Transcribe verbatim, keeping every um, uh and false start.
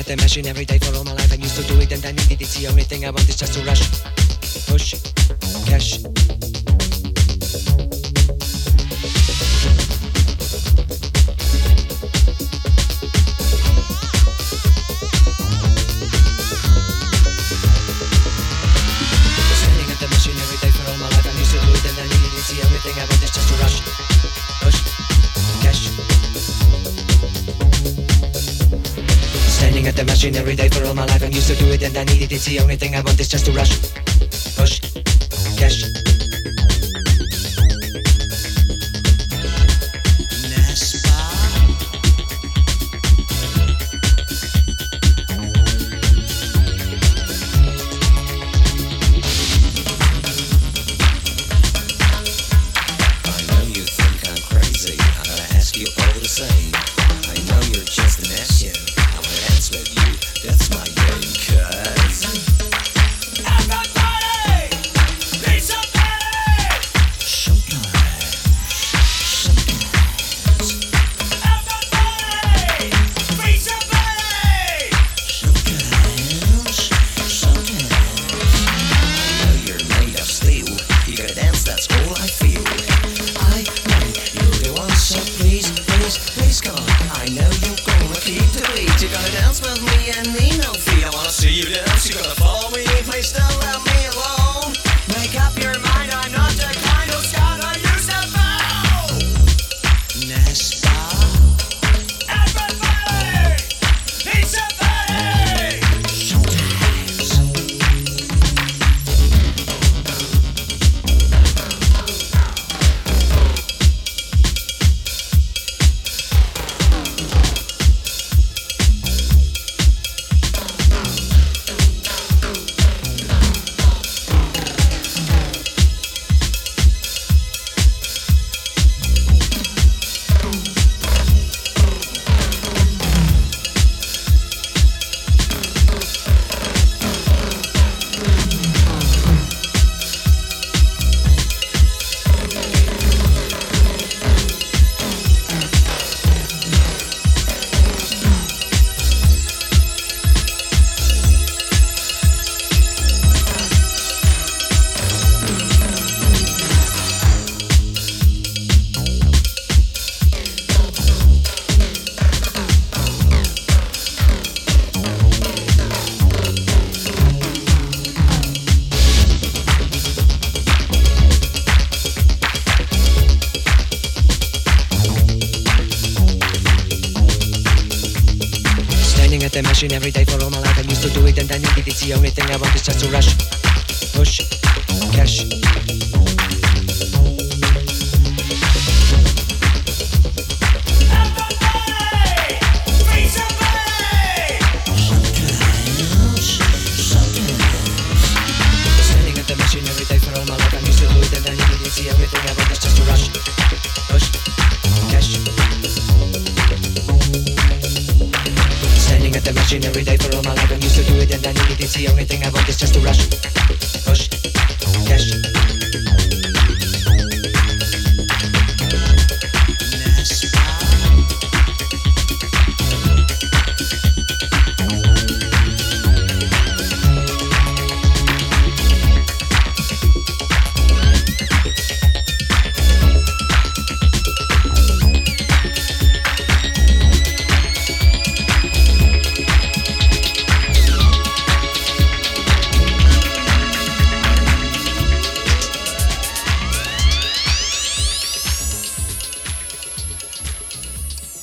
the machine every day for all my life. I used to do it and I needed it. It's the only thing I want is just to rush, push, cash. Standing at the machine every day for all my life. I used to do it and I needed it. It's the only thing I want is just to rush, push, cash. Standing at the machine every day for all my life. I'm used to do it and I need it. It's the only thing I want is just to rush, push, cash. I know you think I'm crazy. I gotta ask you all the same. I know you're just an action. Dance with you, that's my game, cuz everybody, be somebody. Sometimes, sometimes. Everybody, be somebody. Sometimes, sometimes. I know you're made of steel. You gotta dance, that's all I feel. I know you're the one, so please, please, please come on. I know you're gonna keep the beat. You gotta dance with me and need no feet. I wanna see you dance. You gotta follow me. Please don't let me alone. Make up your mind. I'm not the kind of scout I used to fool. Nespa. Everybody, it's a party. Sometimes. Standing at the machine every day for all my life. I used to do it and I need it. It's the only thing I want is just to rush, push, cash. Everybody, be somebody. Sometimes, sometimes. Standing at the machine every day for all my life. I used to do it and I need it. It's the only thing I want is just to rush, push, cash. Standing at the machine every day for all my life. I'm used to do it and I need it. It's the only thing I want is just to rush, push, cash.